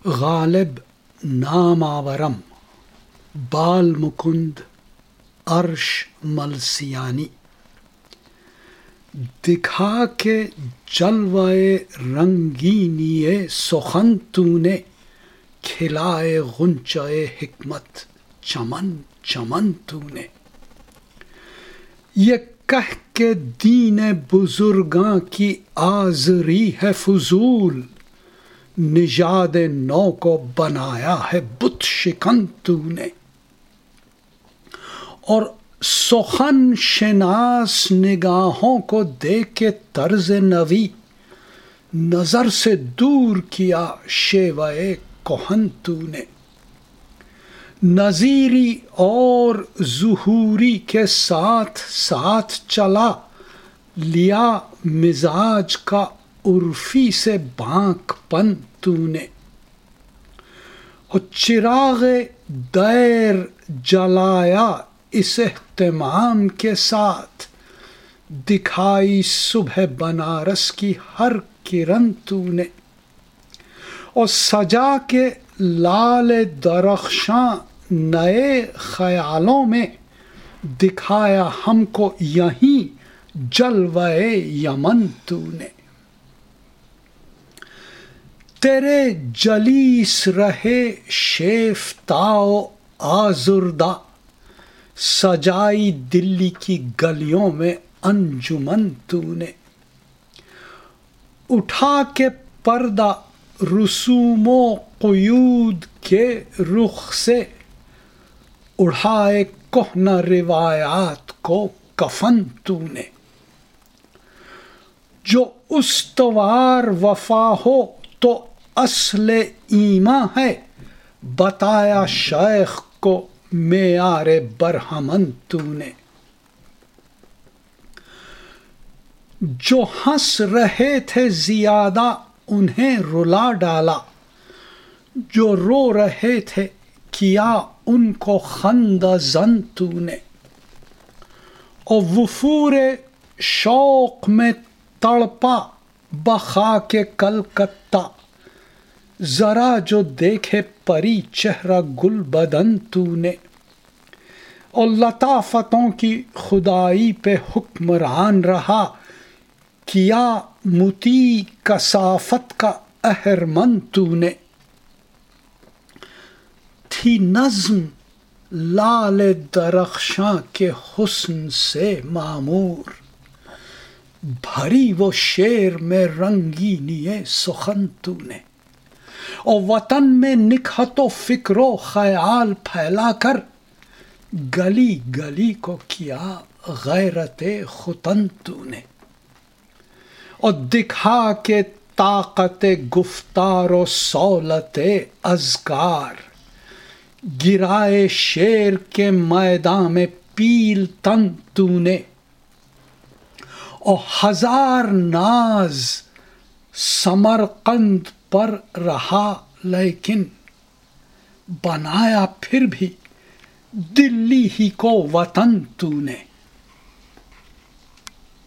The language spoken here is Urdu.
غالب نام آورم بال مکند عرش ملسیانی، دکھا کے جلوے رنگینی سخن تو نے، کھلائے غنچہ حکمت چمن چمن تو نے۔ یہ کہہ کے دین بزرگاں کی آزری ہے فضول، نژاد نو کو بنایا ہے بت شکن تو نے۔ اور سخن شناس نگاہوں کو دیکھ کے طرز نوی، نظر سے دور کیا شیوہ کہن تو نے۔ نظیری اور ظہوری کے ساتھ ساتھ چلا، لیا مزاج کا عرفی سے بانک پن تو نے۔ اور چراغ دیر جلایا اس اہتمام کے ساتھ، دکھائی صبح بنارس کی ہر کرن تو نے۔ اور سجا کے لال درخشاں نئے خیالوں میں، دکھایا ہم کو یہیں جلوہ یمن تو نے۔ تیرے جلیس رہے شیفتہ و آزردہ، سجائی دلی کی گلیوں میں انجمن تو نے۔ اٹھا کے پردہ رسوم و قیود کے رخ سے، اڑھائے کہنہ روایات کو کفن تو نے۔ جو استوار وفا ہو تو اصل ایمان ہے، بتایا شیخ کو معیار برہمن تو نے۔ جو ہنس رہے تھے زیادہ انہیں رلا ڈالا، جو رو رہے تھے کیا ان کو خندہ زن تو نے۔ اور وفور شوق میں تڑپا بخاک کلکتہ، ذرا جو دیکھے پری چہرہ گل بدن تو نے۔ اور لطافتوں کی خدائی پہ حکمران رہا، کیا مطیع کثافت کا اہرمن تو نے۔ تھی نظم لال درخشاں کے حسن سے معمور، بھری وہ شعر میں رنگینی سخن تو نے۔ اور وطن میں نکہت و فکر و خیال پھیلا کر، گلی گلی کو کیا غیرت ختن تو نے۔ اور دکھا کے طاقت گفتار و صولت اذکار، گرائے شعر کے میدان میں پیل تن تو نے۔ اور ہزار ناز سمرقند پر رہا لیکن، بنایا پھر بھی دلی ہی کو وطن تو نے۔